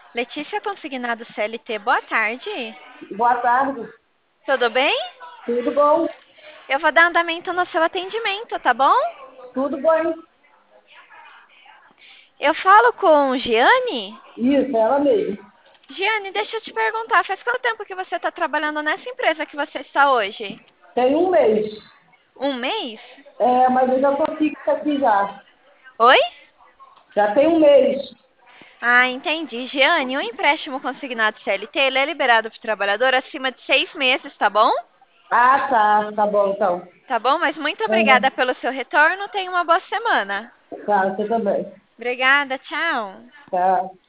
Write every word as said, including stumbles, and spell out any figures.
Letícia Consignado C L T, boa tarde. Boa tarde, Tudo bem? tudo bom? Eu vou dar andamento no seu atendimento, tá bom? Tudo bem? Eu falo com Giane? Isso, ela mesmo. Giane, deixa eu te perguntar, faz quanto tempo que você está trabalhando nessa empresa que você está hoje? Tem um mês, Um mês? é, mas eu já tô fixa aqui já. Oi? Já tem um mês. Ah, entendi. Giane, o empréstimo consignado C L T, ele é liberado para o trabalhador acima de seis meses, tá bom? Ah, tá, tá bom então. Tá bom? Mas muito obrigada Uhum. pelo seu retorno. Tenha uma boa semana. Tá, você também. Obrigada, tchau. Tá.